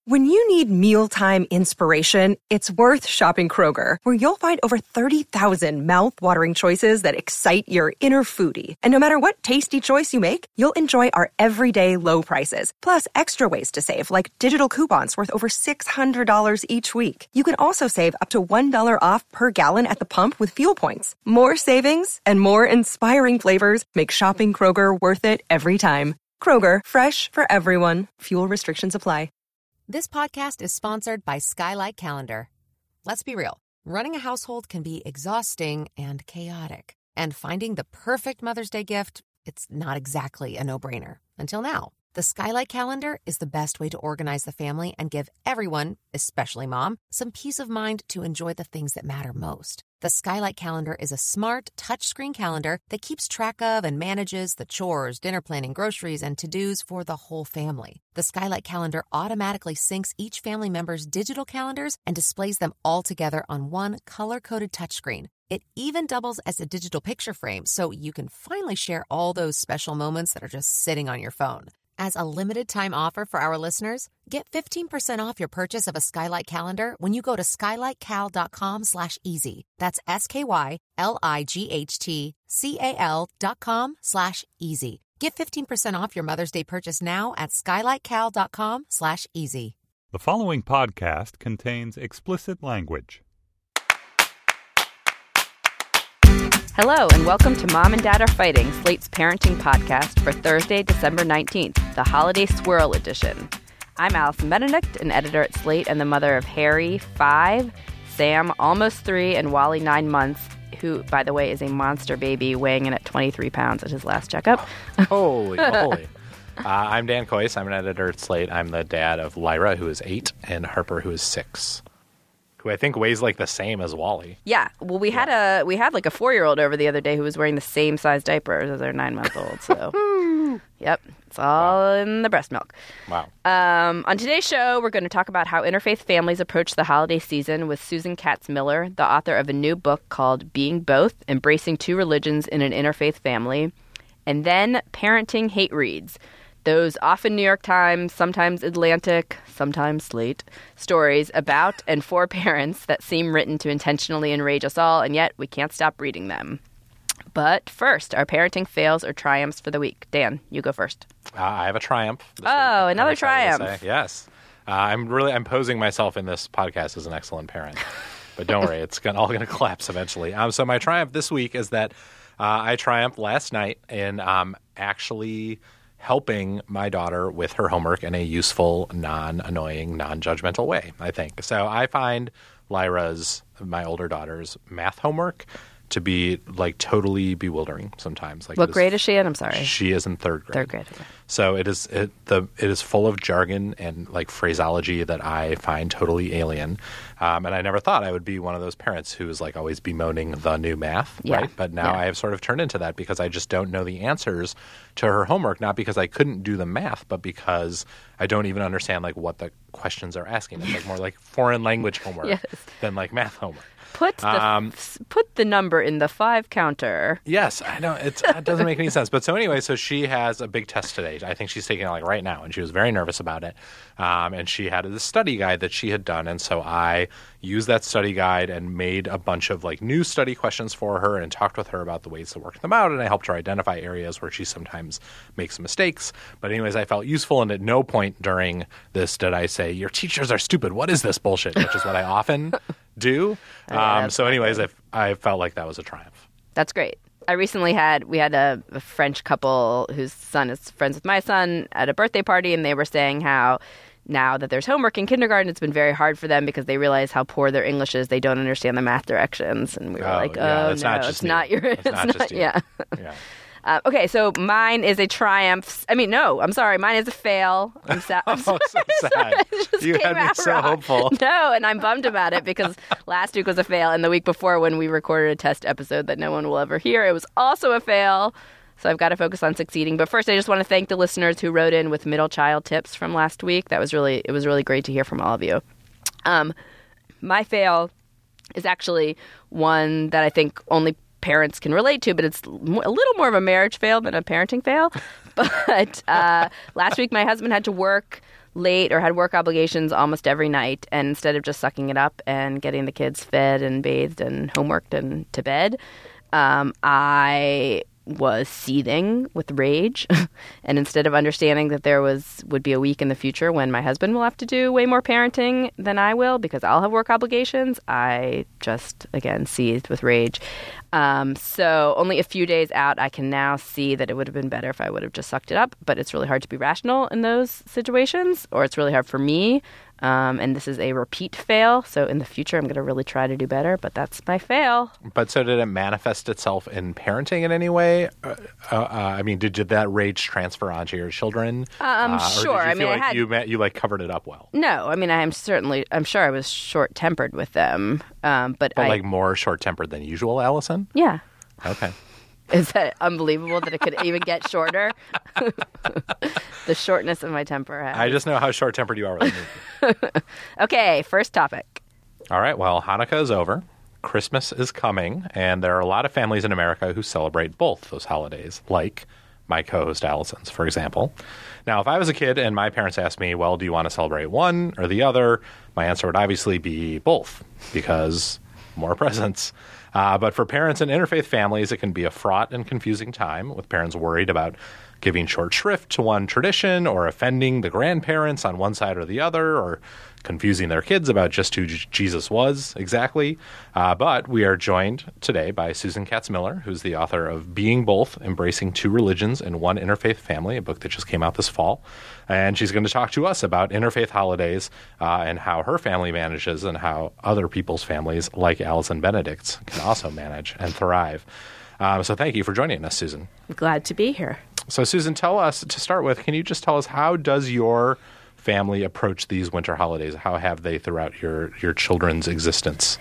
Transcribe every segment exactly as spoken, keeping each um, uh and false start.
When you need mealtime inspiration, it's worth shopping Kroger, where you'll find over thirty thousand mouth-watering choices that excite your inner foodie. And no matter what tasty choice you make, you'll enjoy our everyday low prices, plus extra ways to save, like digital coupons worth over six hundred dollars each week. You can also save up to one dollar off per gallon at the pump with fuel points. More savings and more inspiring flavors make shopping Kroger worth it every time. Kroger, fresh for everyone. Fuel restrictions apply. This podcast is sponsored by Skylight Calendar. Let's be real. Running a household can be exhausting and chaotic. And finding the perfect Mother's Day gift, it's not exactly a no-brainer. Until now. The Skylight Calendar is the best way to organize the family and give everyone, especially mom, some peace of mind to enjoy the things that matter most. The Skylight Calendar is a smart, touchscreen calendar that keeps track of and manages the chores, dinner planning, groceries, and to-dos for the whole family. The Skylight Calendar automatically syncs each family member's digital calendars and displays them all together on one color-coded touchscreen. It even doubles as a digital picture frame, so you can finally share all those special moments that are just sitting on your phone. As a limited-time offer for our listeners, get fifteen percent off your purchase of a Skylight Calendar when you go to skylightcal.com slash easy. That's S-K-Y-L-I-G-H-T-C-A-L dot com slash easy. Get fifteen percent off your Mother's Day purchase now at skylightcal.com slash easy. The following podcast contains explicit language. Hello, and welcome to Mom and Dad Are Fighting, Slate's parenting podcast for Thursday, December nineteenth, the Holiday Swirl Edition. I'm Allison Benedict, an editor at Slate and the mother of Harry, five, Sam, almost three, and Wally, nine months, who, by the way, is a monster baby weighing in at twenty-three pounds at his last checkup. Holy moly. Uh, I'm Dan Coyce. I'm an editor at Slate. I'm the dad of Lyra, who is eight, and Harper, who is six. Who I think weighs like the same as Wally. Yeah. Well, we yeah. had a we had like a four-year-old over the other day who was wearing the same size diapers as our nine-month-old. So, yep, it's all wow. in the breast milk. Wow. Um, on today's show, we're going to talk about how interfaith families approach the holiday season with Susan Katz Miller, the author of a new book called Being Both: Embracing Two Religions in an Interfaith Family, and then Parenting Hate Reads. Those often New York Times, sometimes Atlantic, sometimes Slate, stories about and for parents that seem written to intentionally enrage us all, and yet we can't stop reading them. But first, our parenting fails or triumphs for the week. Dan, you go first. Uh, I have a triumph. This oh, week. another triumph. Yes. Uh, I'm really, I'm posing myself in this podcast as an excellent parent. But don't worry, it's gonna, all going to collapse eventually. Um, so my triumph this week is that uh, I triumphed last night in um, actually helping my daughter with her homework in a useful, non-annoying, non-judgmental way, I think. So I find Lyra's, my older daughter's, math homework to be like totally bewildering sometimes. Like what is, grade is she in? I'm sorry. She is in third grade. Third grade. Okay. So it is it, the it is full of jargon and like phraseology that I find totally alien. Um, and I never thought I would be one of those parents who is like always bemoaning the new math, yeah. right? But now yeah. I have sort of turned into that because I just don't know the answers to her homework, not because I couldn't do the math, but because I don't even understand like what the questions are asking. It's like more like foreign language homework yes. than like math homework. Put the um, put the number in the five counter. Yes, I know. It's, it doesn't make any sense. But so anyway, so she has a big test today. I think she's taking it like right now, and she was very nervous about it. Um, and she had this study guide that she had done, and so I used that study guide and made a bunch of like new study questions for her and talked with her about the ways to work them out, and I helped her identify areas where she sometimes makes mistakes. But anyways, I felt useful, and at no point during this did I say, "Your teachers are stupid. What is this bullshit?" Which is what I often do. Um, so anyways, I, I felt like that was a triumph. That's great. I recently had, we had a, a French couple whose son is friends with my son at a birthday party, and they were saying how now that there's homework in kindergarten, it's been very hard for them because they realize how poor their English is. They don't understand the math directions. And we were oh, like, oh, yeah, no, not it's not your, it's, it's not, not, just you. yeah. yeah. Uh, okay, so mine is a triumph. I mean, no, I'm sorry. Mine is a fail. I'm, sa- I'm oh, sorry. so sad. You had me so wrong. hopeful. No, and I'm bummed about it because last week was a fail, and the week before when we recorded a test episode that no one will ever hear, it was also a fail. So I've got to focus on succeeding. But first, I just want to thank the listeners who wrote in with middle child tips from last week. That was really, it was really great to hear from all of you. Um, my fail is actually one that I think only parents can relate to, but it's a little more of a marriage fail than a parenting fail. But uh, last week, my husband had to work late or had work obligations almost every night. And instead of just sucking it up and getting the kids fed and bathed and homeworked and to bed, um, I was seething with rage. And instead of understanding that there was would be a week in the future when my husband will have to do way more parenting than I will because I'll have work obligations, I just, again, seethed with rage. Um, so only a few days out, I can now see that it would have been better if I would have just sucked it up. But it's really hard to be rational in those situations, or it's really hard for me. Um, and this is a repeat fail. So in the future, I'm going to really try to do better. But that's my fail. But so did it manifest itself in parenting in any way? Uh, uh, I mean, did, did that rage transfer onto your children? Um, uh, sure. Or did you I feel mean, like I had... you, you like covered it up well? No. I mean, I am certainly, I'm sure I was short-tempered with them. Um, but But I... like more short-tempered than usual, Allison? Yeah. Okay. Is that unbelievable that it could even get shorter? The shortness of my temper. I just know how short-tempered you are with me. Okay, first topic. All right, well, Hanukkah is over. Christmas is coming, and there are a lot of families in America who celebrate both those holidays, like my co-host Allison's, for example. Now, if I was a kid and my parents asked me, well, do you want to celebrate one or the other? My answer would obviously be both, because more presents. Uh, but for parents in interfaith families, it can be a fraught and confusing time, with parents worried about giving short shrift to one tradition or offending the grandparents on one side or the other, or confusing their kids about just who J- Jesus was exactly. Uh, but we are joined today by Susan Katz-Miller, who's the author of Being Both, Embracing Two Religions in One Interfaith Family, a book that just came out this fall. And she's going to talk to us about interfaith holidays uh, and how her family manages and how other people's families, like Allison Benedict's, can also manage and thrive. Um, so thank you for joining us, Susan. Glad to be here. So, Susan, tell us, to start with, can you just tell us, how does your family approach these winter holidays? How have they throughout your, your children's existence?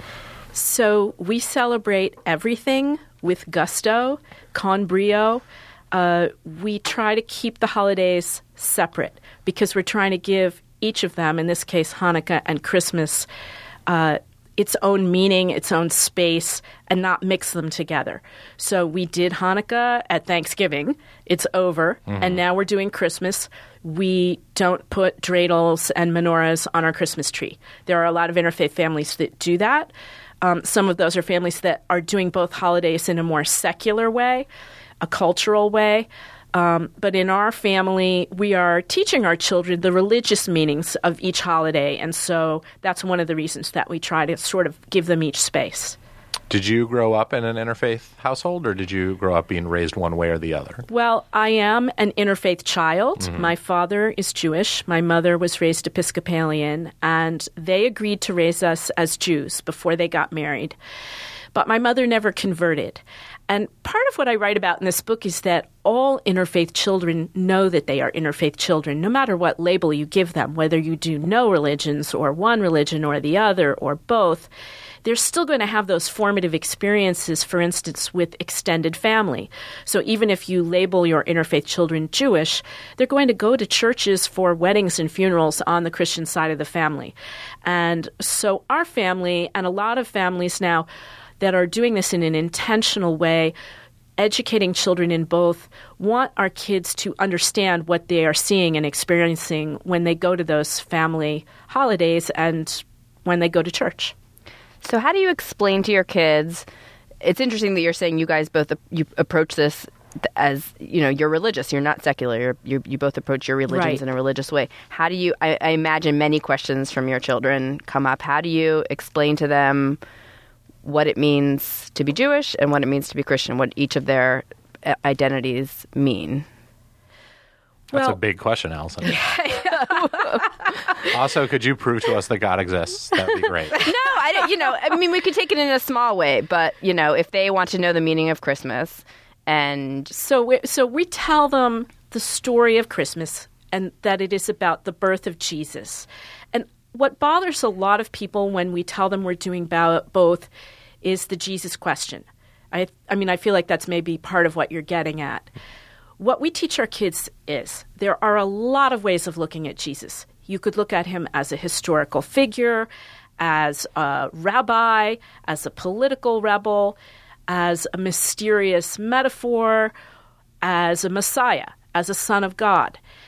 So we celebrate everything with gusto, con brio. Uh, we try to keep the holidays separate because we're trying to give each of them, in this case Hanukkah and Christmas, uh, its own meaning, its own space, and not mix them together. So we did Hanukkah at Thanksgiving. It's over. Mm-hmm. And now we're doing Christmas. We don't put dreidels and menorahs on our Christmas tree. There are a lot of interfaith families that do that. Um, some of those are families that are doing both holidays in a more secular way, a cultural way. Um, but in our family, we are teaching our children the religious meanings of each holiday. And so that's one of the reasons that we try to sort of give them each space. Did you grow up in an interfaith household, or did you grow up being raised one way or the other? Well, I am an interfaith child. Mm-hmm. My father is Jewish. My mother was raised Episcopalian, and they agreed to raise us as Jews before they got married. But my mother never converted. And part of what I write about in this book is that all interfaith children know that they are interfaith children, no matter what label you give them, whether you do no religions or one religion or the other or both. They're still going to have those formative experiences, for instance, with extended family. So even if you label your interfaith children Jewish, they're going to go to churches for weddings and funerals on the Christian side of the family. And so our family, and a lot of families now that are doing this in an intentional way, educating children in both, want our kids to understand what they are seeing and experiencing when they go to those family holidays and when they go to church. So how do you explain to your kids? It's interesting that you're saying you guys both you approach this as, you know, you're religious, you're not secular. You're, you're, you both approach your religions right. in a religious way. How do you? I, I imagine many questions from your children come up. How do you explain to them what it means to be Jewish and what it means to be Christian? What each of their identities mean? That's well, a big question, Allison. Also, could you prove to us that God exists? That would be great. No, I don't, you know, I mean, we could take it in a small way, but, you know, if they want to know the meaning of Christmas and... So we, so we tell them the story of Christmas and that it is about the birth of Jesus. And what bothers a lot of people when we tell them we're doing both is the Jesus question. I, I mean, I feel like that's maybe part of what you're getting at. What we teach our kids is there are a lot of ways of looking at Jesus. You could look at him as a historical figure, as a rabbi, as a political rebel, as a mysterious metaphor, as a Messiah, as a son of God.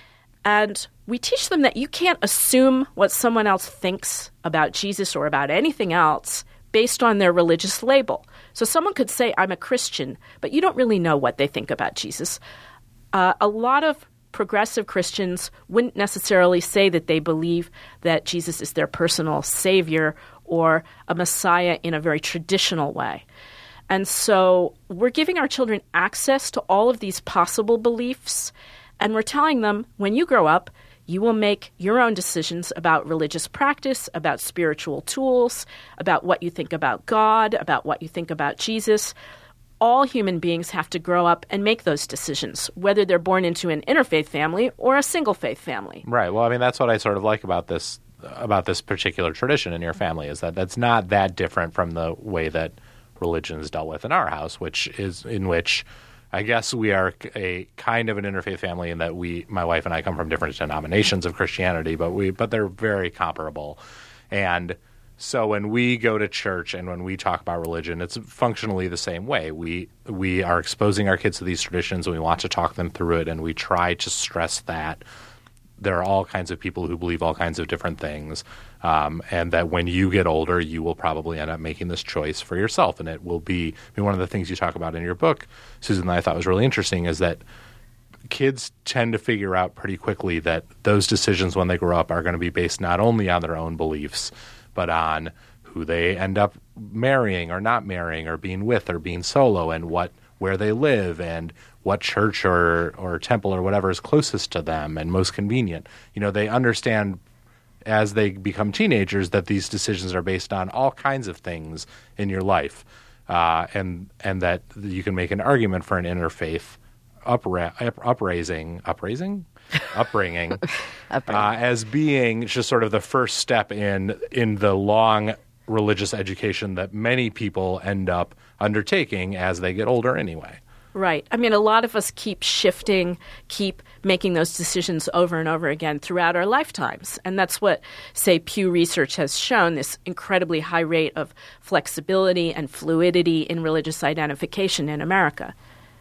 And we teach them that you can't assume what someone else thinks about Jesus or about anything else based on their religious label. So someone could say, I'm a Christian, but you don't really know what they think about Jesus. Uh, a lot of progressive Christians wouldn't necessarily say that they believe that Jesus is their personal savior or a Messiah in a very traditional way. And so we're giving our children access to all of these possible beliefs, and we're telling them, when you grow up, you will make your own decisions about religious practice, about spiritual tools, about what you think about God, about what you think about Jesus. All human beings have to grow up and make those decisions, whether they're born into an interfaith family or a single-faith family. Right. Well, I mean, that's what I sort of like about this about this particular tradition in your family, is that that's not that different from the way that religion is dealt with in our house, which is in which I guess we are a kind of an interfaith family in that we, my wife and I, come from different denominations of Christianity, but we, but they're very comparable. And so when we go to church and when we talk about religion, it's functionally the same way. We we are exposing our kids to these traditions, and we want to talk them through it, and we try to stress that there are all kinds of people who believe all kinds of different things, um, and that when you get older, you will probably end up making this choice for yourself, and it will be I mean, one of the things you talk about in your book, Susan, that I thought was really interesting is that kids tend to figure out pretty quickly that those decisions when they grow up are going to be based not only on their own beliefs, but on who they end up marrying or not marrying or being with or being solo, and what where they live and what church or, or temple or whatever is closest to them and most convenient. You know, they understand as they become teenagers that these decisions are based on all kinds of things in your life, uh, and and that you can make an argument for an interfaith upra- up, upraising, upraising? upbringing uh, as being just sort of the first step in in the long religious education that many people end up undertaking as they get older anyway. Right. I mean, a lot of us keep shifting, keep making those decisions over and over again throughout our lifetimes. And that's what, say, Pew Research has shown, this incredibly high rate of flexibility and fluidity in religious identification in America.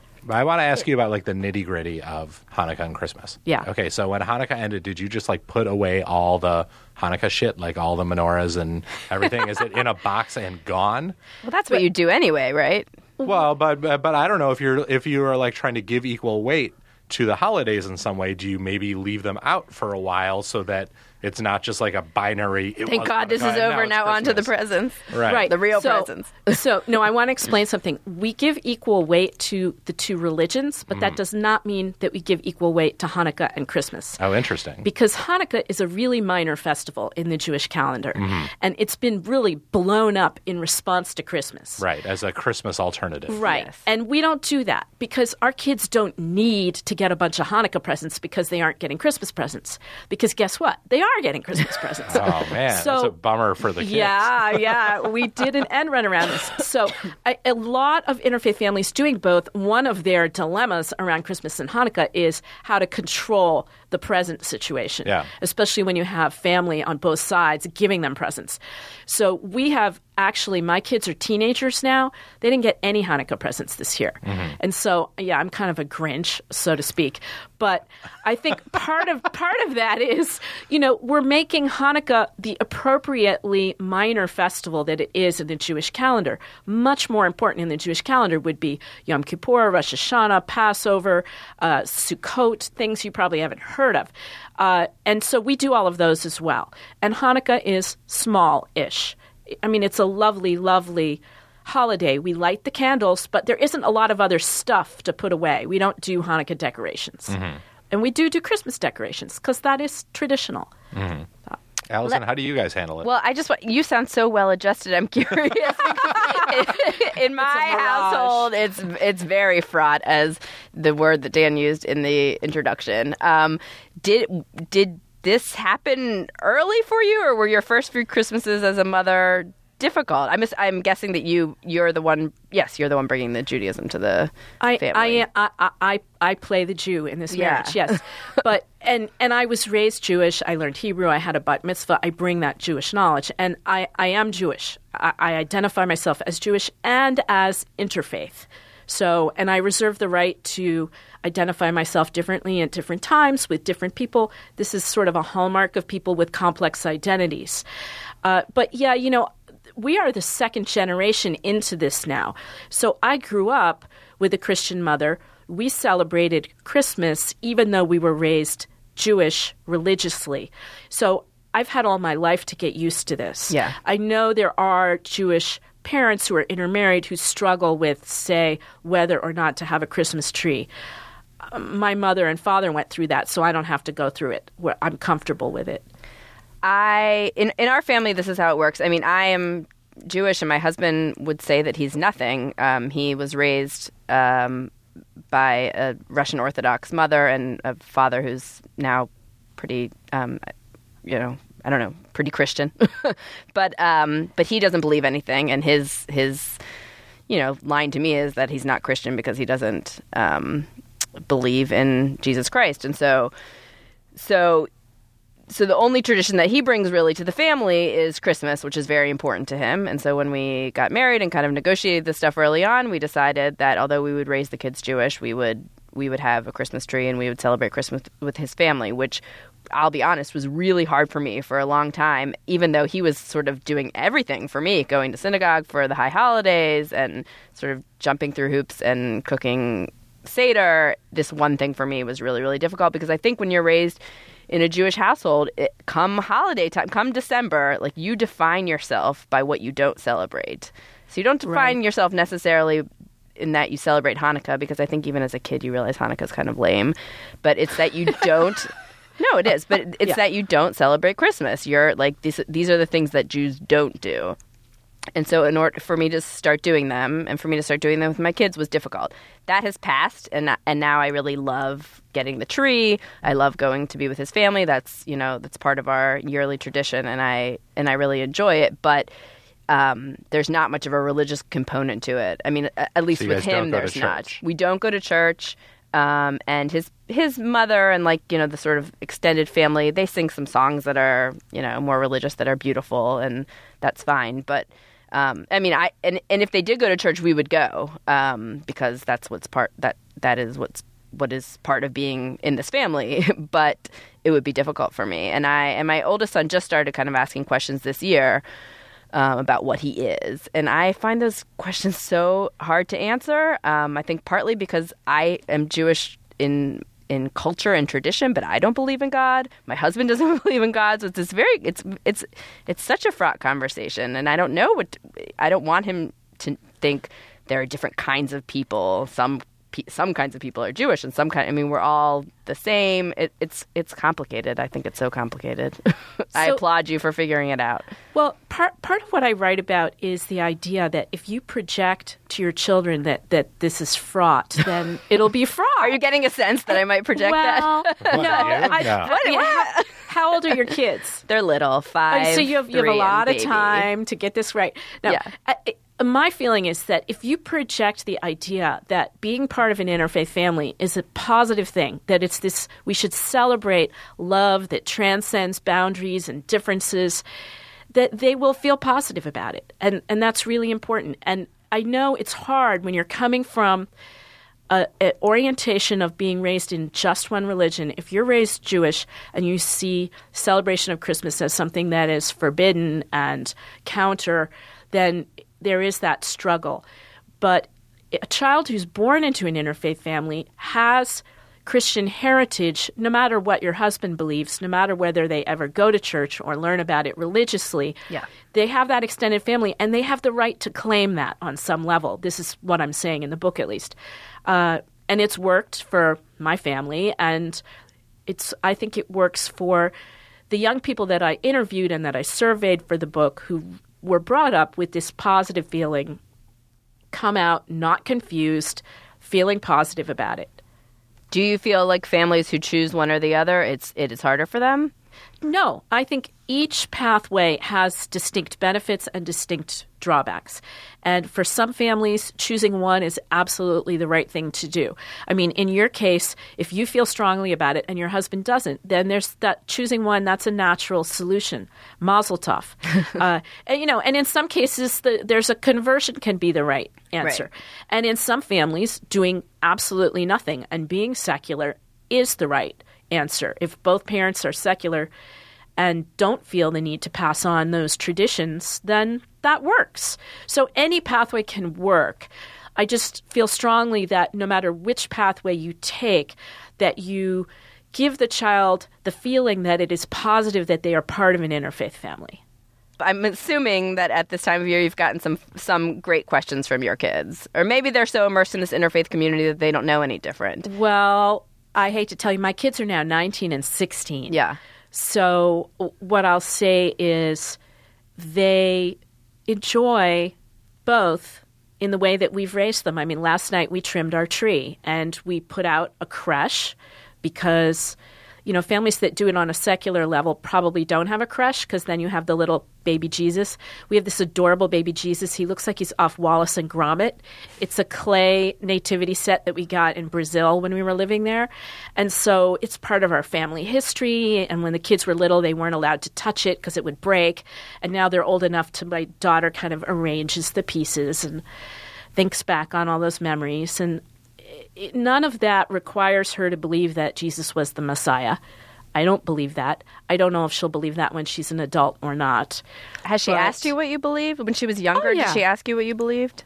I want to ask you about like the nitty gritty of Hanukkah and Christmas. Yeah. Okay. So when Hanukkah ended, did you just like put away all the Hanukkah shit, like all the menorahs and everything? Is it in a box and gone? Well, that's what you do anyway, right? Well, but but I don't know if you're if you are like trying to give equal weight to the holidays in some way. Do you maybe leave them out for a while so that it's not just like a binary? Thank God this is over. Now on to the presents. Right. Right. The real so, presents. So, no, I want to explain something. We give equal weight to the two religions, but mm. that does not mean that we give equal weight to Hanukkah and Christmas. Oh, interesting. Because Hanukkah is a really minor festival in the Jewish calendar, mm-hmm. and it's been really blown up in response to Christmas. Right, as a Christmas alternative. Right. Yes. And we don't do that because our kids don't need to get a bunch of Hanukkah presents because they aren't getting Christmas presents. Because guess what? They are getting Christmas presents. Oh, man. So, that's a bummer for the kids. Yeah, yeah. We did an end run around this. So a, a lot of interfaith families doing both, one of their dilemmas around Christmas and Hanukkah is how to control the present situation, yeah. especially when you have family on both sides giving them presents. So we have actually, my kids are teenagers now. They didn't get any Hanukkah presents this year. Mm-hmm. And so, yeah, I'm kind of a Grinch, so to speak. But I think part of part of that is, you know, we're making Hanukkah the appropriately minor festival that it is in the Jewish calendar. Much more important in the Jewish calendar would be Yom Kippur, Rosh Hashanah, Passover, uh, Sukkot, things you probably haven't heard of. Uh, and so we do all of those as well. And Hanukkah is small-ish. I mean, it's a lovely, lovely holiday. We light the candles, but there isn't a lot of other stuff to put away. We don't do Hanukkah decorations. Mm-hmm. And we do do Christmas decorations because that is traditional. Mm-hmm. Uh, Allison, Let, how do you guys handle it? Well, I just want, you sound so well adjusted. I'm curious. In my household, it's it's very fraught, as the word that Dan used in the introduction. Um, did did this happen early for you, or were your first few Christmases as a mother difficult? I'm I'm guessing that you you're the one. Yes, you're the one bringing the Judaism to the I, family. I I I I play the Jew in this yeah. marriage. Yes, but and and I was raised Jewish. I learned Hebrew. I had a bat mitzvah. I bring that Jewish knowledge, and I I am Jewish. I, I identify myself as Jewish and as interfaith. So, and I reserve the right to identify myself differently at different times with different people. This is sort of a hallmark of people with complex identities. Uh, but yeah, you know, we are the second generation into this now. So I grew up with a Christian mother. We celebrated Christmas even though we were raised Jewish religiously. So I've had all my life to get used to this. Yeah. I know there are Jewish parents who are intermarried who struggle with, say, whether or not to have a Christmas tree. Um, my mother and father went through that, so I don't have to go through it. I'm comfortable with it. I in in our family, this is how it works. I mean, I am Jewish, and my husband would say that he's nothing. Um, he was raised um, by a Russian Orthodox mother and a father who's now pretty, um, you know, I don't know, pretty Christian. but um, but he doesn't believe anything, and his his you know line to me is that he's not Christian because he doesn't um, believe in Jesus Christ, and so so. So the only tradition that he brings really to the family is Christmas, which is very important to him. And so when we got married and kind of negotiated this stuff early on, we decided that although we would raise the kids Jewish, we would we would have a Christmas tree and we would celebrate Christmas with his family, which I'll be honest was really hard for me for a long time, even though he was sort of doing everything for me, going to synagogue for the high holidays and sort of jumping through hoops and cooking Seder. This one thing for me was really, really difficult because I think when you're raised in a Jewish household, it, come holiday time, come December, like you define yourself by what you don't celebrate. So you don't define right. yourself necessarily in that you celebrate Hanukkah, because I think even as a kid you realize Hanukkah is kind of lame. But it's that you don't. No, it is. But it's yeah. that you don't celebrate Christmas. You're like these. These are the things that Jews don't do. And so in order for me to start doing them and for me to start doing them with my kids was difficult. That has passed, and and now I really love getting the tree. I love going to be with his family. That's, you know, that's part of our yearly tradition, and I and I really enjoy it. But um, there's not much of a religious component to it. I mean, at least so with him, there's not. We don't go to church. Um, and his his mother and, like, you know, the sort of extended family, they sing some songs that are, you know, more religious, that are beautiful, and that's fine. But Um, I mean, I and, and if they did go to church, we would go um, because that's what's part that that is what's what is part of being in this family. But it would be difficult for me, and I and my oldest son just started kind of asking questions this year um, about what he is, and I find those questions so hard to answer. Um, I think partly because I am Jewish in. in culture and tradition, but I don't believe in God. My husband doesn't believe in God. So it's this very, it's, it's, it's such a fraught conversation. And I don't know what, I don't want him to think there are different kinds of people. Some, some kinds of people are Jewish and some kind, I mean, we're all the same. It, it's, it's complicated. I think it's so complicated. I so, applaud you for figuring it out. Well, part, part of what I write about is the idea that if you project to your children that, that this is fraught, then it'll be fraught. Are you getting a sense that I might project well, that? no. I, no. I mean, how, how old are your kids? They're little, five, oh, so you have, you have a lot of time to get this right. Now, yeah. I, my feeling is that if you project the idea that being part of an interfaith family is a positive thing, that it's this, we should celebrate love that transcends boundaries and differences, that they will feel positive about it. And and that's really important. And I know it's hard when you're coming from an orientation of being raised in just one religion. If you're raised Jewish and you see celebration of Christmas as something that is forbidden and counter, then there is that struggle. But a child who's born into an interfaith family has Christian heritage, no matter what your husband believes, no matter whether they ever go to church or learn about it religiously. Yeah. They have that extended family, and they have the right to claim that on some level. This is what I'm saying in the book, at least. Uh, and it's worked for my family, and it's I think it works for the young people that I interviewed and that I surveyed for the book who were brought up with this positive feeling, come out not confused, feeling positive about it. Do you feel like families who choose one or the other, it's it is harder for them? No, I think each pathway has distinct benefits and distinct drawbacks. And for some families, choosing one is absolutely the right thing to do. I mean, in your case, if you feel strongly about it and your husband doesn't, then there's that choosing one, that's a natural solution. Mazel tov. uh, and, you know, and in some cases, the, there's a conversion can be the right answer. Right. And in some families, doing absolutely nothing and being secular is the right answer. If both parents are secular and don't feel the need to pass on those traditions, then that works. So any pathway can work. I just feel strongly that no matter which pathway you take, that you give the child the feeling that it is positive that they are part of an interfaith family. I'm assuming that at this time of year you've gotten some some great questions from your kids. Or maybe they're so immersed in this interfaith community that they don't know any different. Well, I hate to tell you, my kids are now nineteen and sixteen. Yeah. So what I'll say is they enjoy both in the way that we've raised them. I mean, last night we trimmed our tree and we put out a creche because, you know, families that do it on a secular level probably don't have a creche because then you have the little baby Jesus. We have this adorable baby Jesus. He looks like he's off Wallace and Gromit. It's a clay nativity set that we got in Brazil when we were living there. And so it's part of our family history. And when the kids were little, they weren't allowed to touch it because it would break. And now they're old enough to, my daughter kind of arranges the pieces and thinks back on all those memories. And it, none of that requires her to believe that Jesus was the Messiah. I don't believe that. I don't know if she'll believe that when she's an adult or not. Has she But- asked you what you believe? When she was younger, Oh, yeah. did she ask you what you believed?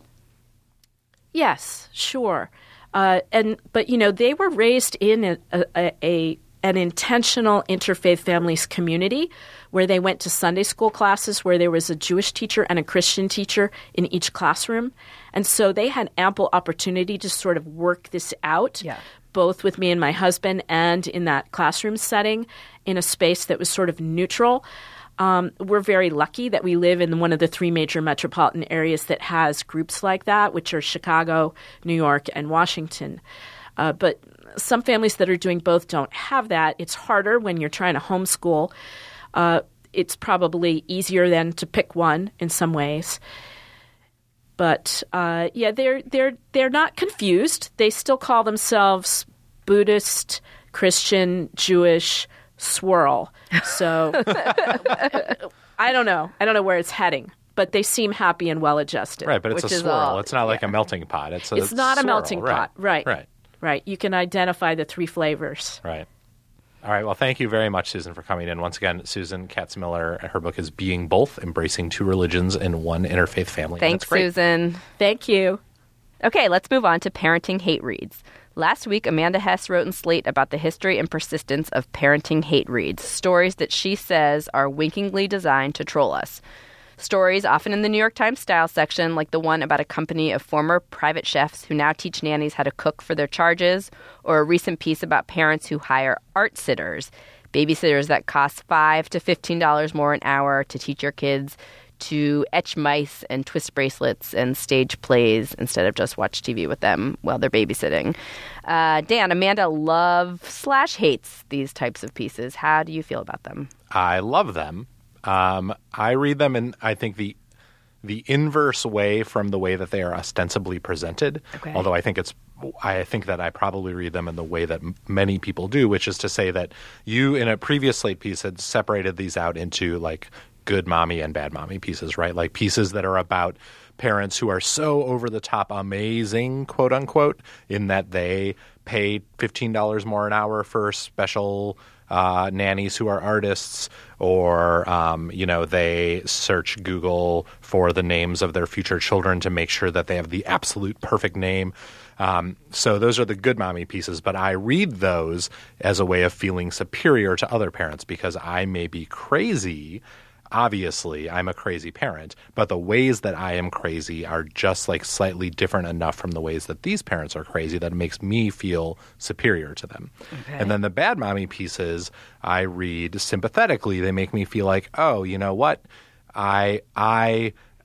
Yes, sure. Uh, and but you know they were raised in a, a, a an intentional interfaith families community where they went to Sunday school classes where there was a Jewish teacher and a Christian teacher in each classroom, and so they had ample opportunity to sort of work this out. Yeah. Both with me and my husband and in that classroom setting in a space that was sort of neutral. Um, we're very lucky that we live in one of the three major metropolitan areas that has groups like that, which are Chicago, New York, and Washington. Uh, but some families that are doing both don't have that. It's harder when you're trying to homeschool. Uh, it's probably easier then to pick one in some ways. But uh, yeah, they're they're they're not confused. They still call themselves Buddhist, Christian, Jewish, swirl. So I don't know. I don't know where it's heading, but they seem happy and well adjusted. Right, but it's Which a is swirl. all- It's not like a melting pot. It's a It's not a swirl. melting Right. pot. Right. Right. Right. You can identify the three flavors. Right. All right. Well, thank you very much, Susan, for coming in. Once again, Susan Katz-Miller, her book is Being Both, Embracing Two Religions in One Interfaith Family. And Thanks, it's great. Susan. Thank you. Okay, let's move on to parenting hate reads. Last week, Amanda Hess wrote in Slate about the history and persistence of parenting hate reads, stories that she says are winkingly designed to troll us. Stories often in the New York Times style section, like the one about a company of former private chefs who now teach nannies how to cook for their charges, or a recent piece about parents who hire art sitters, babysitters that cost five to fifteen dollars more an hour to teach your kids to etch mice and twist bracelets and stage plays instead of just watch T V with them while they're babysitting. Uh, Dan, Amanda loves slash hates these types of pieces. How do you feel about them? I love them. Um, I read them in, I think, the the inverse way from the way that they are ostensibly presented. Okay. Although I think it's, I think that I probably read them in the way that m- many people do, which is to say that you, in a previous Slate piece, had separated these out into like good mommy and bad mommy pieces, right? Like pieces that are about parents who are so over the top amazing, quote unquote, in that they pay fifteen dollars more an hour for special uh, nannies who are artists, or, um, you know, they search Google for the names of their future children to make sure that they have the absolute perfect name. Um, so those are the good mommy pieces, but I read those as a way of feeling superior to other parents because I may be crazy. Obviously, I'm a crazy parent, but the ways that I am crazy are just like slightly different enough from the ways that these parents are crazy that it makes me feel superior to them. Okay. And then the bad mommy pieces, I read sympathetically. They make me feel like, oh, you know what? I I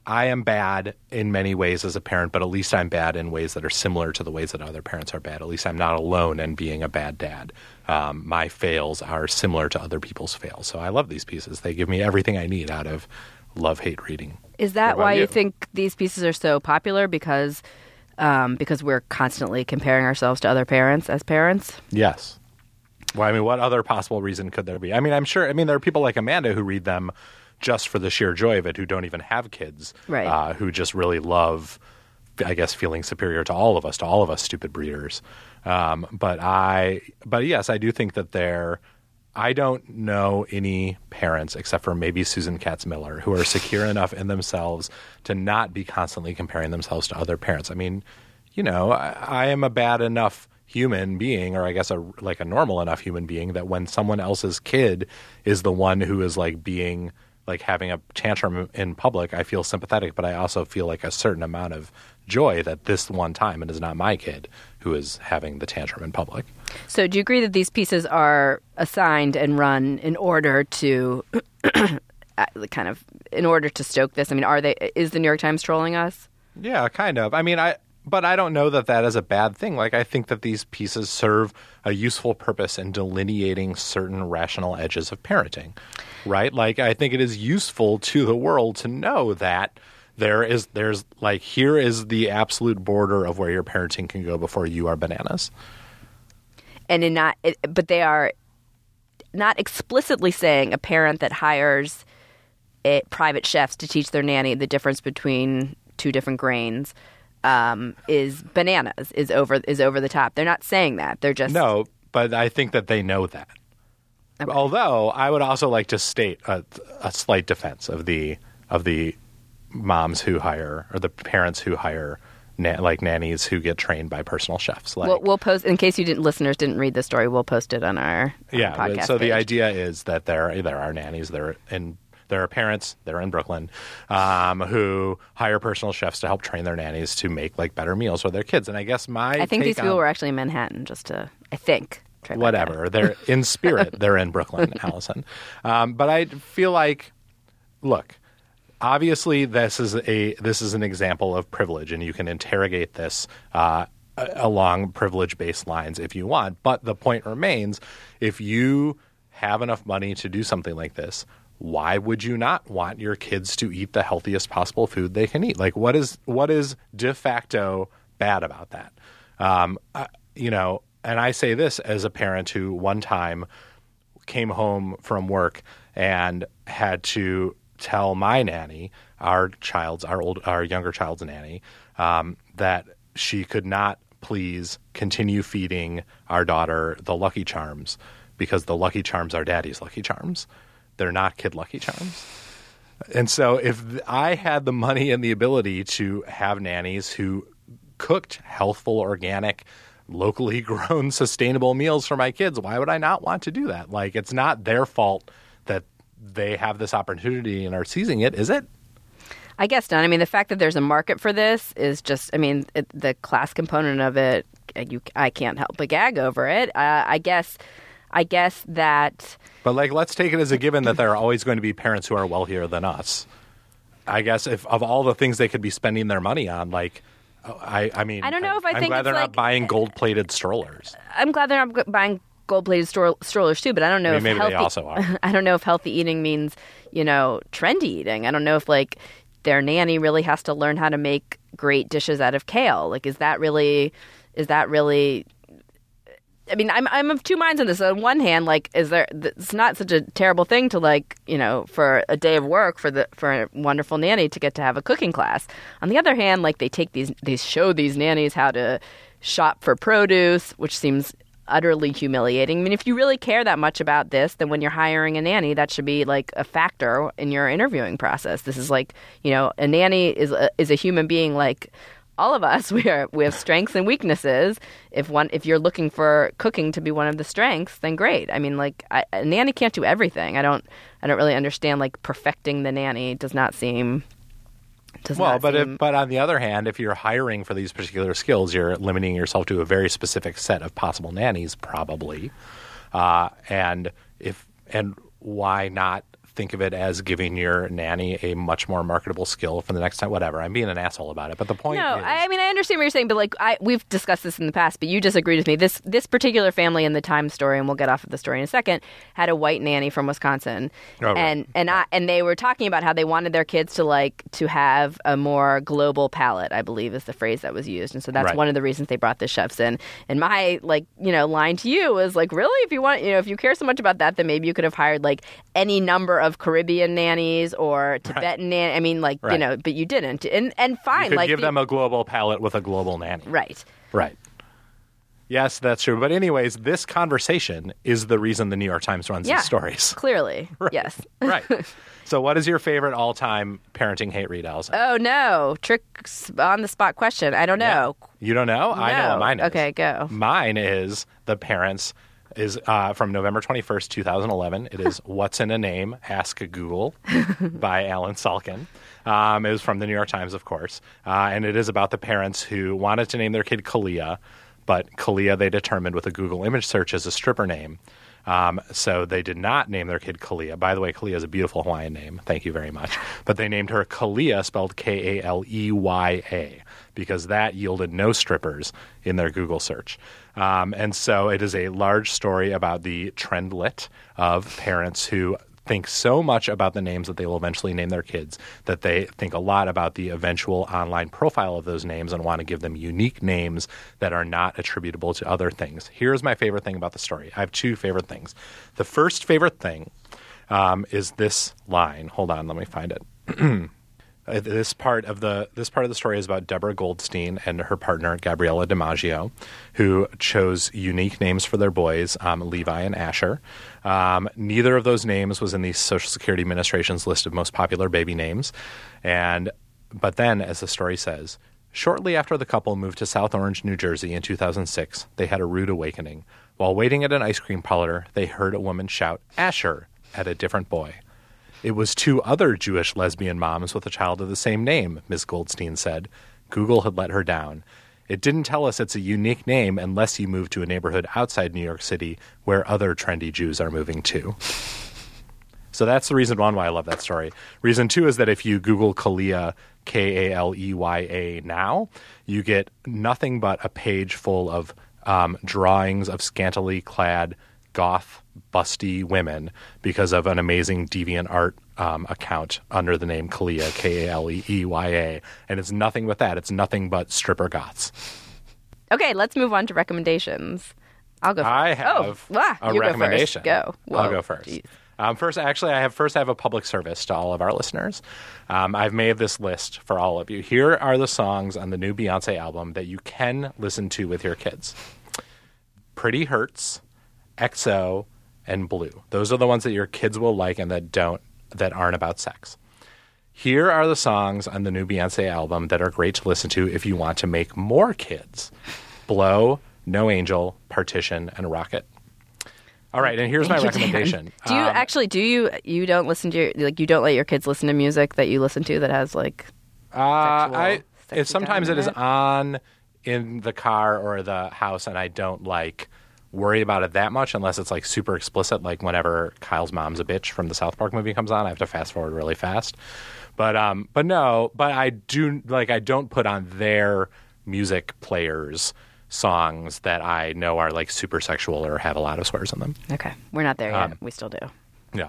I am bad in many ways as a parent, but at least I'm bad in ways that are similar to the ways that other parents are bad. At least I'm not alone in being a bad dad. Um, my fails are similar to other people's fails. So I love these pieces. They give me everything I need out of love-hate reading. Is that why you? you think these pieces are so popular? Because um, because we're constantly comparing ourselves to other parents as parents? Yes. Well, I mean, what other possible reason could there be? I mean, I'm sure, I mean, there are people like Amanda who read them just for the sheer joy of it, who don't even have kids, right. uh, who just really love, I guess, feeling superior to all of us, to all of us stupid breeders. Um, but I, but yes, I do think that there, I don't know any parents except for maybe Susan Katz Miller who are secure enough in themselves to not be constantly comparing themselves to other parents. I mean, you know, I, I am a bad enough human being, or I guess a, like a normal enough human being, that when someone else's kid is the one who is like being like having a tantrum in public, I feel sympathetic, but I also feel like a certain amount of joy that this one time it is not my kid who is having the tantrum in public. So do you agree that these pieces are assigned and run in order to kind of in order to stoke this? I mean, are they, is the New York Times trolling us? Yeah, kind of. I mean, I, But I don't know that that is a bad thing. Like, I think that these pieces serve a useful purpose in delineating certain rational edges of parenting, right? Like, I think it is useful to the world to know that there is, there's like, here is the absolute border of where your parenting can go before you are bananas. And in not, it, but they are not explicitly saying a parent that hires a, private chefs to teach their nanny the difference between two different grains Um, is bananas, is over is over the top. They're not saying that. They're just... No, but I think that they know that. Okay. Although I would also like to state a, a slight defense of the of the moms who hire, or the parents who hire na- like nannies who get trained by personal chefs. Like, we'll, we'll post, in case you didn't listeners didn't read the story, we'll post it on our yeah. on podcast So page. the idea is that there there are nannies that are in. There are parents, they're in Brooklyn, um, who hire personal chefs to help train their nannies to make like better meals for their kids. And I guess my I think take these people on, were actually in Manhattan, just to, I think. Whatever. They're in spirit. They're in Brooklyn, Allison. Um, but I feel like, look, obviously this is a this is an example of privilege, and you can interrogate this uh, along privilege-based lines if you want. But the point remains, if you have enough money to do something like this, why would you not want your kids to eat the healthiest possible food they can eat? Like, what is what is de facto bad about that? Um, uh, you know, and I say this as a parent who one time came home from work and had to tell my nanny, our child's, our old, our younger child's nanny, um, that she could not please continue feeding our daughter the Lucky Charms because the Lucky Charms are daddy's Lucky Charms. They're not Kid Lucky Charms. And so if I had the money and the ability to have nannies who cooked healthful, organic, locally grown, sustainable meals for my kids, why would I not want to do that? Like, it's not their fault that they have this opportunity and are seizing it, is it? I guess not. I mean, the fact that there's a market for this is just, I mean, it, the class component of it, you, I can't help but gag over it. Uh, I guess... I guess that... But, like, let's take it as a given that there are always going to be parents who are wealthier than us. I guess if of all the things they could be spending their money on, like, I, I mean... I don't know if I I'm think glad it's they're like, not buying gold-plated strollers. I'm glad they're not buying gold-plated stroll, strollers, too, but I don't know I mean, if maybe healthy... they also are. I don't know if healthy eating means, you know, trendy eating. I don't know if, like, their nanny really has to learn how to make great dishes out of kale. Like, is that really... Is that really... I mean, I'm I'm of two minds on this. On one hand, like, is there? It's not such a terrible thing to, like, you know, for a day of work for the for a wonderful nanny to get to have a cooking class. On the other hand, like, they take these, they show these nannies how to shop for produce, which seems utterly humiliating. I mean, if you really care that much about this, then when you're hiring a nanny, that should be like a factor in your interviewing process. This is like, you know, a nanny is a, is a human being like all of us. We are we have strengths and weaknesses. If one if you're looking for cooking to be one of the strengths, then great. I mean, like, I, a nanny can't do everything. I don't I don't really understand, like, perfecting the nanny does not seem does well, not but seem... if, but on the other hand, if you're hiring for these particular skills, you're limiting yourself to a very specific set of possible nannies, probably. Uh, and if and why not think of it as giving your nanny a much more marketable skill for the next time. Whatever. I'm being an asshole about it. But the point no, is... I mean, I understand what you're saying, but like I, we've discussed this in the past, but you disagreed with me. This this particular family in the Times story, and we'll get off of the story in a second, had a white nanny from Wisconsin. Oh, right. And and I and they were talking about how they wanted their kids to like to have a more global palate, I believe is the phrase that was used. And so that's Right. one of the reasons they brought the chefs in. And my like, you know, line to you was like, really, if you want, you know, if you care so much about that, then maybe you could have hired like any number of Caribbean nannies or Tibetan right. nanny. I mean, like, right. you know, but you didn't. And and fine, You could like give the, them a global palate with a global nanny. right. Right. Yes, that's true. But anyways, this conversation is the reason the New York Times runs Yeah, these stories. Clearly, Right. yes. Right. So what is your favorite all-time parenting hate read, Allison? Oh, no. Tricks on the spot question. I don't know. Yeah. You don't know? I know No. what mine is. Okay, go. Mine is The Parents is uh, from November twenty-first, twenty eleven. It is What's in a Name? Ask Google by Alan Salkin. Um, it was from the New York Times, of course. Uh, and it is about the parents who wanted to name their kid Kalia, but Kalia they determined with a Google image search as a stripper name. Um, so they did not name their kid Kalia. By the way, Kalia is a beautiful Hawaiian name. Thank you very much. But they named her Kalia, spelled K A L E Y A, because that yielded no strippers in their Google search. Um, and so it is a large story about the trendlet of parents who think so much about the names that they will eventually name their kids that they think a lot about the eventual online profile of those names and want to give them unique names that are not attributable to other things. Here's my favorite thing about the story. I have two favorite things. The first favorite thing um, is this line. Hold on, let me find it. This part of the this part of the story is about Deborah Goldstein and her partner Gabriella DiMaggio, who chose unique names for their boys, um, Levi and Asher. Um, neither of those names was in the Social Security Administration's list of most popular baby names, and but then, as the story says, shortly after the couple moved to South Orange, New Jersey in two thousand six, they had a rude awakening. While waiting at an ice cream parlor, they heard a woman shout "Asher" at a different boy. It was two other Jewish lesbian moms with a child of the same name, Miz Goldstein said. Google had let her down. It didn't tell us it's a unique name unless you move to a neighborhood outside New York City where other trendy Jews are moving to. So that's the reason one why I love that story. Reason two is that if you Google Kalia, K A L E Y A now, you get nothing but a page full of um, drawings of scantily clad goth, busty women because of an amazing DeviantArt um, account under the name Kalia, K A L E E Y A. And it's nothing but that. It's nothing but stripper goths. Okay, let's move on to recommendations. I'll go first. I have oh, ah, a you recommendation. Go, first. go. Whoa, I'll go first. Geez. Um, first, actually, I have first I have a public service to all of our listeners. Um, I've made this list for all of you. Here are the songs on the new Beyonce album that you can listen to with your kids. Pretty Hurts, X O, and Blue. Those are the ones that your kids will like and that don't that aren't about sex. Here are the songs on the new Beyonce album that are great to listen to if you want to make more kids. Blow, No Angel, Partition, and Rocket. All right, and here's my recommendation. Do you um, actually do you you don't listen to your, like you don't let your kids listen to music that you listen to that has like uh, I sexy it, sometimes time it in is it? on in the car or the house, and I don't like worry about it that much unless it's like super explicit, like whenever Kyle's Mom's a Bitch from the South Park movie comes on, I have to fast forward really fast. But um, but no, but I do like I don't put on their music players songs that I know are like super sexual or have a lot of swears in them. Okay, we're not there yet. Um, we still do. Yeah.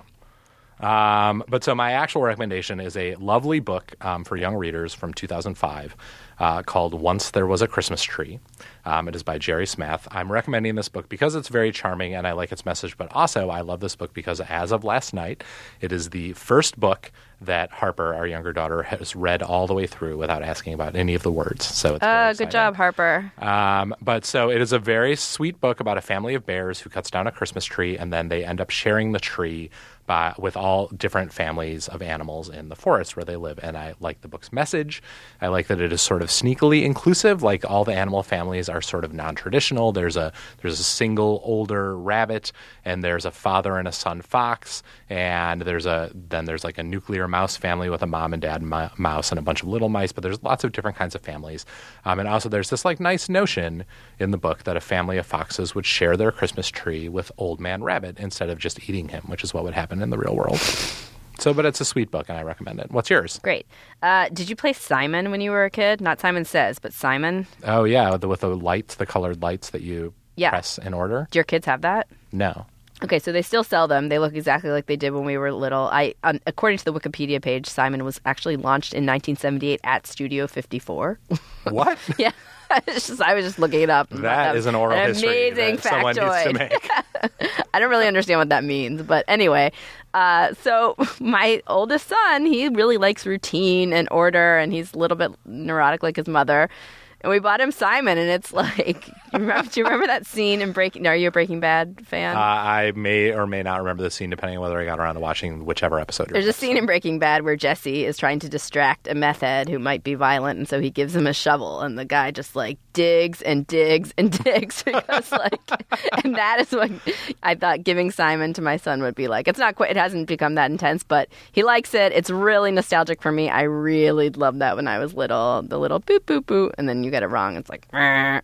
Um, but so my actual recommendation is a lovely book um, for young readers from two thousand five uh, called Once There Was a Christmas Tree. Um, it is by Jerry Smath. I'm recommending this book because it's very charming and I like its message, but also I love this book because as of last night, it is the first book that Harper, our younger daughter, has read all the way through without asking about any of the words. So it's very Uh, exciting. good job, Harper. Um, but so it is a very sweet book about a family of bears who cuts down a Christmas tree and then they end up sharing the tree by, with all different families of animals in the forest where they live. And I like the book's message. I like that it is sort of sneakily inclusive. Like all the animal families are sort of non-traditional. There's a there's a single older rabbit, and there's a father and a son fox, and there's a then there's like a nuclear mouse family with a mom and dad m- mouse and a bunch of little mice. But there's lots of different kinds of families. Um, and also there's this like nice notion in the book that a family of foxes would share their Christmas tree with Old Man Rabbit instead of just eating him, which is what would happen in the real world. So, but it's a sweet book, and I recommend it. What's yours? Great. Uh, did you play Simon when you were a kid? Not Simon Says, but Simon? Oh, yeah, with the, with the lights, the colored lights that you yeah. press in order. Do your kids have that? No. Okay, so they still sell them. They look exactly like they did when we were little. I, um, according to the Wikipedia page, Simon was actually launched in nineteen seventy-eight at Studio fifty-four. What? Yeah. It's just, I was just looking it up. That is an oral an history amazing that someone needs to make. I don't really understand what that means, but anyway. Uh, so my oldest son, he really likes routine and order, and he's a little bit neurotic like his mother. And we bought him Simon, and it's like, remember, do you remember that scene in Breaking? Are you a Breaking Bad fan? Uh, I may or may not remember the scene, depending on whether I got around to watching whichever episode. There's a scene in Breaking Bad where Jesse is trying to distract a meth head who might be violent, and so he gives him a shovel, and the guy just like digs and digs and digs because like, and that is what I thought giving Simon to my son would be like. It's not quite, it hasn't become that intense, but he likes it. It's really nostalgic for me. I really loved that when I was little. The little boop boop boop, and then you get it wrong. It's like, and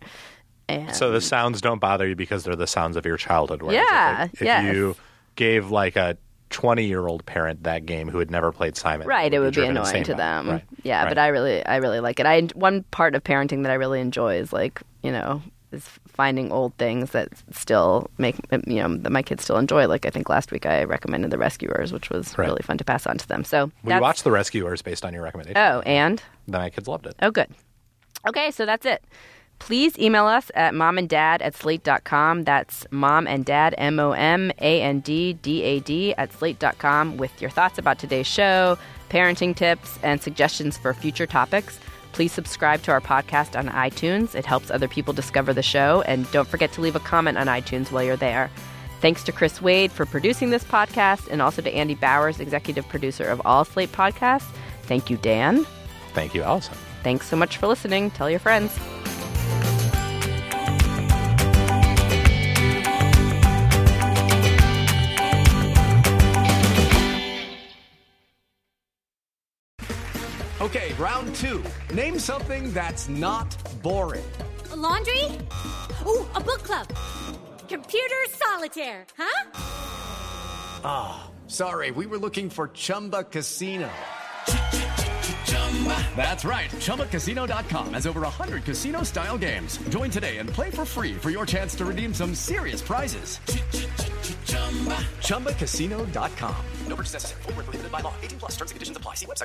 so the sounds don't bother you because they're the sounds of your childhood. Whereas yeah. If, like, if yes. you gave like a twenty-year-old parent that game who had never played Simon, right, it would be driven annoying to by. them. Right. Yeah, right. but I really, I really like it. I one part of parenting that I really enjoy is like, you know, is finding old things that still make, you know, that my kids still enjoy. Like I think last week I recommended The Rescuers, which was right. really fun to pass on to them. So we watched The Rescuers based on your recommendation. Oh, and then my kids loved it. Oh, good. Okay, so that's it. Please email us at momanddad at slate dot com. That's mom and dad, M O M A N D D A D, at slate dot com with your thoughts about today's show, parenting tips, and suggestions for future topics. Please subscribe to our podcast on iTunes. It helps other people discover the show. And don't forget to leave a comment on iTunes while you're there. Thanks to Chris Wade for producing this podcast, and also to Andy Bowers, executive producer of all Slate podcasts. Thank you, Dan. Thank you, Allison. Thanks so much for listening. Tell your friends. Okay, round two. Name something that's not boring. A laundry? Ooh, a book club. Computer solitaire, huh? Ah, oh, sorry, we were looking for Chumba Casino. That's right. Chumba Casino dot com has over one hundred casino-style games. Join today and play for free for your chance to redeem some serious prizes. Chumba Casino dot com. No purchase necessary. Void where prohibited by law. eighteen plus. Terms and conditions apply. See website.